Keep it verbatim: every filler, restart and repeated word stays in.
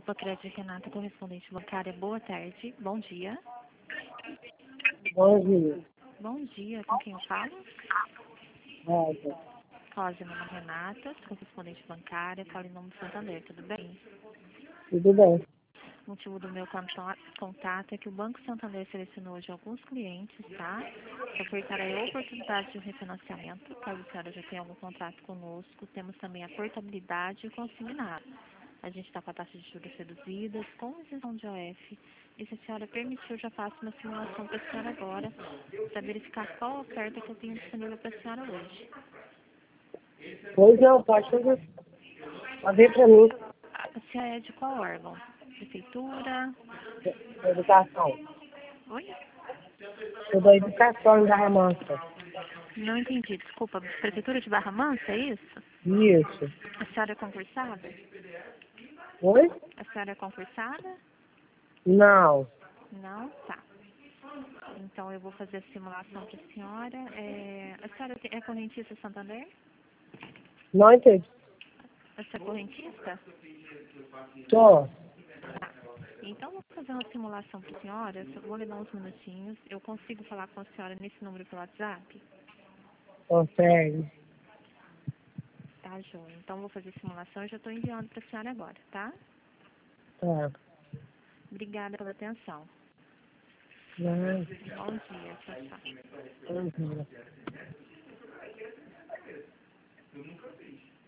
Opa, Crédito Renata, correspondente bancária, boa tarde, bom dia. Bom dia. Bom dia, com quem eu falo? Rosa. Rosa, meu nome é Renata, correspondente bancária, falo em nome do Santander, tudo bem? Tudo bem? O motivo do meu conta- contato é que o Banco Santander selecionou hoje alguns clientes, tá? Para ofertar a oportunidade de um refinanciamento, caso a senhora já tenha algum contrato conosco. Temos também a portabilidade e o consignado. A gente está com a taxa de juros reduzidas, com isenção de O F. E se a senhora permitir, eu já faço uma simulação para a senhora agora, para verificar qual a oferta que eu tenho disponível para a senhora hoje. Pois não, pode fazer. Pode vir para mim. A senhora é de qual órgão? Prefeitura? Educação. Oi? Sou da educação da Mansa. Não entendi, desculpa. Prefeitura de Barra Mansa, é isso? Isso. A senhora é concursada? Oi? A senhora é concursada? Não. Não? Tá. Então eu vou fazer a simulação para a senhora. É... A senhora tem- é correntista Santander? Não entendi. A senhora é correntista? Tô. Tá. Então eu vou fazer uma simulação para a senhora. Só vou levar uns minutinhos. Eu consigo falar com a senhora nesse número pelo WhatsApp? Consegue. Tá, joia. Então eu vou fazer a simulação e já estou enviando para a senhora agora, tá? Tá. Obrigada pela atenção. Não. Bom dia. Tchau, tchau. Uhum.